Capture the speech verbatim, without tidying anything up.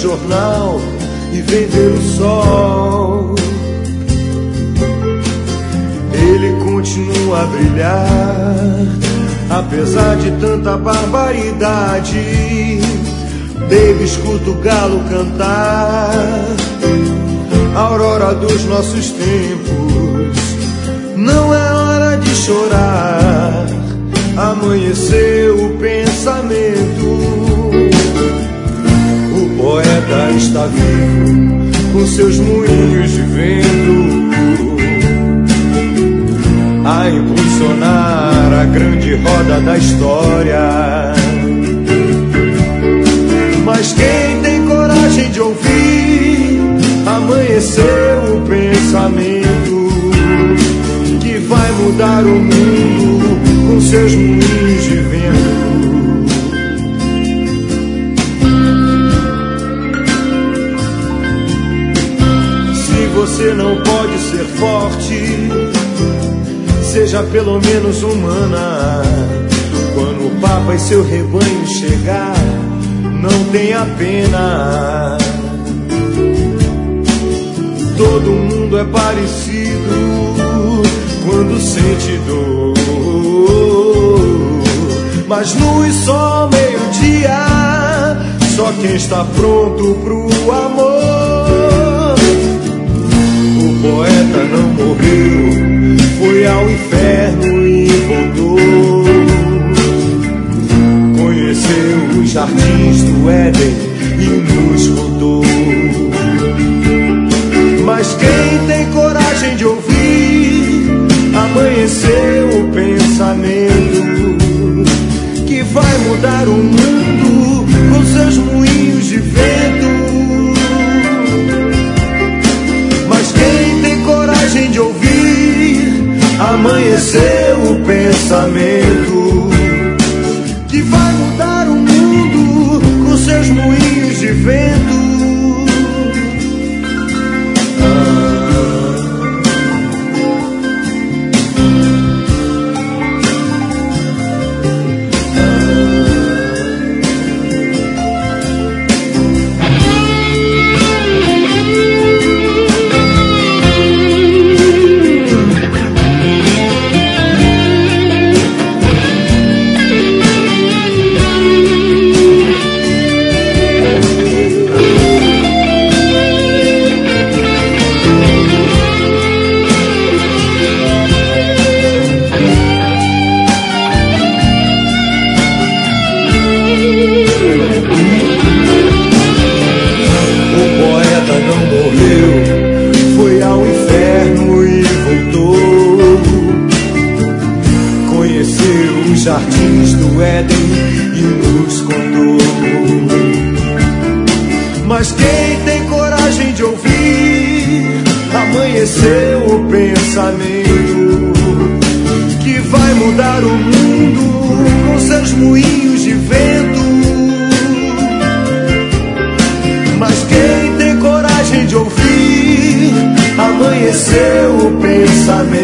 jornal e vem ver o sol. Ele continua a brilhar, apesar de tanta barbaridade. Baby, escuta o galo cantar, a aurora dos nossos tempos. Não é hora de chorar, amanheceu o pensamento. O poeta está vivo, com seus moinhos de vento, a impulsionar a grande roda da história. Mas quem tem coragem de ouvir, amanheceu o pensamento, que vai mudar o mundo com seus moinhos de vento. Se você não pode ser forte, seja pelo menos humana. Quando o Papa e seu rebanho chegar, não tenha pena. Todo mundo é parecido quando sente dor, mas no e só meio-dia, só quem está pronto pro amor. O poeta não morreu, foi ao inferno e voltou. Conheceu os jardins do Éden e nos contou. Mas quem tem coragem de ouvir, amanheceu o pensamento, que vai mudar o mundo com seus moinhos de vento. Mas quem tem coragem de ouvir, amanheceu o pensamento, que vai mudar o mundo com seus moinhos de vento. Jardins do Éden e nos contou. Mas quem tem coragem de ouvir, amanheceu o pensamento, que vai mudar o mundo com seus moinhos de vento. Mas quem tem coragem de ouvir, amanheceu o pensamento,